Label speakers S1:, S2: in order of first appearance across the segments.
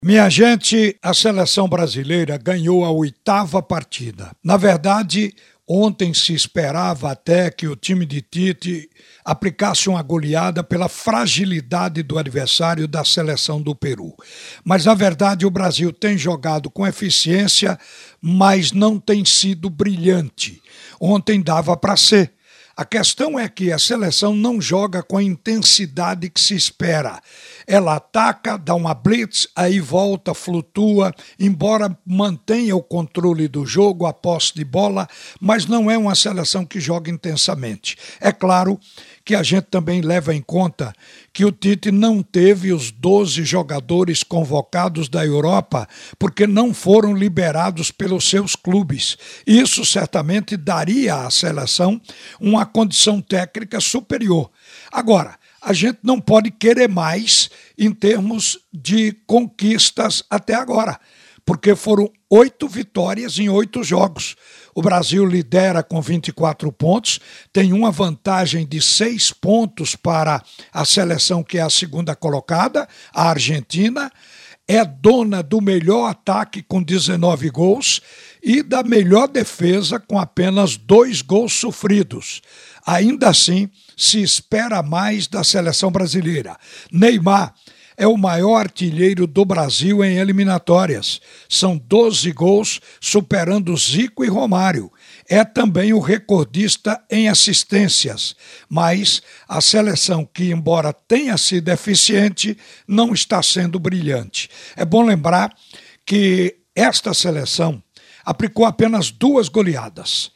S1: Minha gente, a seleção brasileira ganhou a oitava partida. Na verdade, ontem se esperava até que o time de Tite aplicasse uma goleada pela fragilidade do adversário da seleção do Peru. Mas, na verdade, o Brasil tem jogado com eficiência, mas não tem sido brilhante. Ontem dava para ser. A questão é que a seleção não joga com a intensidade que se espera. Ela ataca, dá uma blitz, aí volta, flutua, embora mantenha o controle do jogo, a posse de bola, mas não é uma seleção que joga intensamente. É claro que a gente também leva em conta que o Tite não teve os 12 jogadores convocados da Europa porque não foram liberados pelos seus clubes. Isso certamente daria à seleção uma condição técnica superior. Agora, a gente não pode querer mais em termos de conquistas até agora, porque foram 8 vitórias em 8 jogos. O Brasil lidera com 24 pontos, tem uma vantagem de 6 pontos para a seleção que é a segunda colocada, a Argentina, é dona do melhor ataque com 19 gols e da melhor defesa com apenas 2 gols sofridos. Ainda assim, se espera mais da seleção brasileira. Neymar é o maior artilheiro do Brasil em eliminatórias. São 12 gols, superando Zico e Romário. É também o recordista em assistências. Mas a seleção que, embora tenha sido eficiente, não está sendo brilhante. É bom lembrar que esta seleção aplicou apenas 2 goleadas.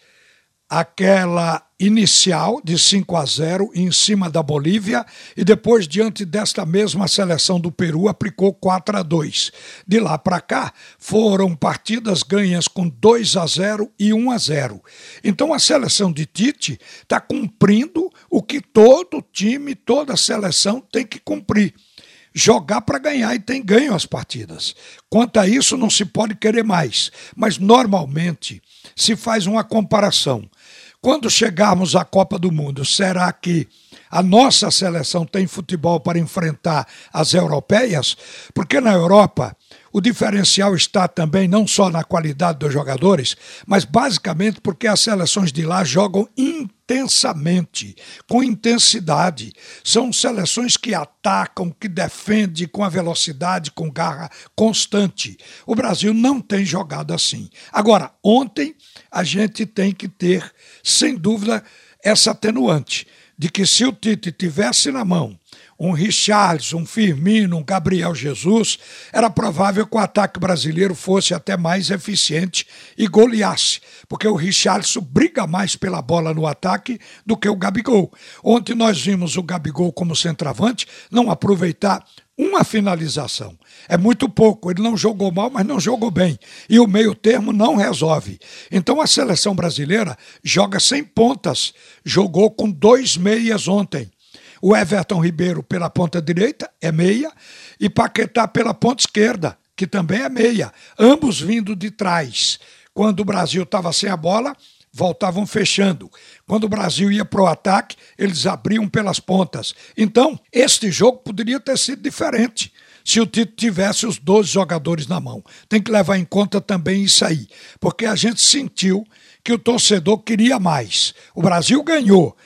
S1: Aquela inicial de 5-0 em cima da Bolívia e depois, diante desta mesma seleção do Peru, aplicou 4-2. De lá para cá, foram partidas ganhas com 2-0 e 1-0. Então a seleção de Tite está cumprindo o que todo time, toda seleção tem que cumprir. Jogar para ganhar e tem ganho as partidas. Quanto a isso, não se pode querer mais. Mas, normalmente, se faz uma comparação. Quando chegarmos à Copa do Mundo, será que a nossa seleção tem futebol para enfrentar as europeias? Porque na Europa o diferencial está também não só na qualidade dos jogadores, mas basicamente porque as seleções de lá jogam intensamente, com intensidade. São seleções que atacam, que defendem com a velocidade, com garra constante. O Brasil não tem jogado assim. Agora, ontem a gente tem que ter, sem dúvida, essa atenuante de que se o Tite tivesse na mão um Richarlison, um Firmino, um Gabriel Jesus, era provável que o ataque brasileiro fosse até mais eficiente e goleasse, porque o Richarlison briga mais pela bola no ataque do que o Gabigol. Ontem nós vimos o Gabigol como centroavante não aproveitar uma finalização. É muito pouco, ele não jogou mal, mas não jogou bem. E o meio termo não resolve. Então a seleção brasileira joga sem pontas, jogou com 2 meias ontem. O Everton Ribeiro pela ponta direita é meia e Paquetá pela ponta esquerda, que também é meia, ambos vindo de trás. Quando o Brasil estava sem a bola, voltavam fechando. Quando o Brasil ia para o ataque, eles abriam pelas pontas. Então, este jogo poderia ter sido diferente se o Tite tivesse os 12 jogadores na mão. Tem que levar em conta também isso aí, porque a gente sentiu que o torcedor queria mais. O Brasil ganhou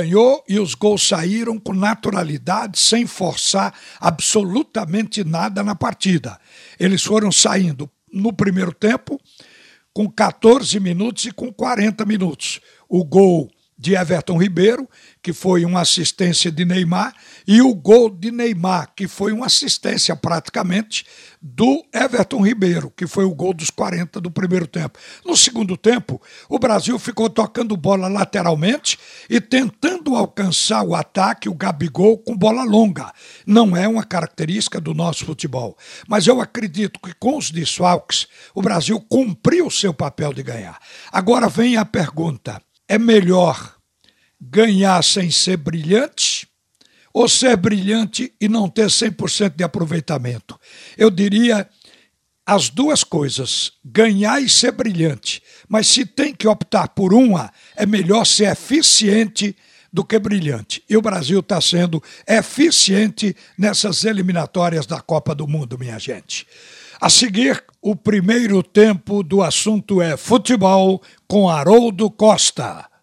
S1: e os gols saíram com naturalidade, sem forçar absolutamente nada na partida. Eles foram saindo no primeiro tempo com 14 minutos e com 40 minutos. O gol de Everton Ribeiro, que foi uma assistência de Neymar, e o gol de Neymar, que foi uma assistência praticamente do Everton Ribeiro, que foi o gol dos 40 do primeiro tempo. No segundo tempo, o Brasil ficou tocando bola lateralmente e tentando alcançar o ataque, o Gabigol, com bola longa. Não é uma característica do nosso futebol, mas eu acredito que com os desfalques, o Brasil cumpriu o seu papel de ganhar. Agora vem a pergunta: é melhor ganhar sem ser brilhante ou ser brilhante e não ter 100% de aproveitamento? Eu diria as duas coisas, ganhar e ser brilhante. Mas se tem que optar por uma, é melhor ser eficiente do que brilhante. E o Brasil está sendo eficiente nessas eliminatórias da Copa do Mundo, minha gente. A seguir, o primeiro tempo do assunto é futebol com Haroldo Costa.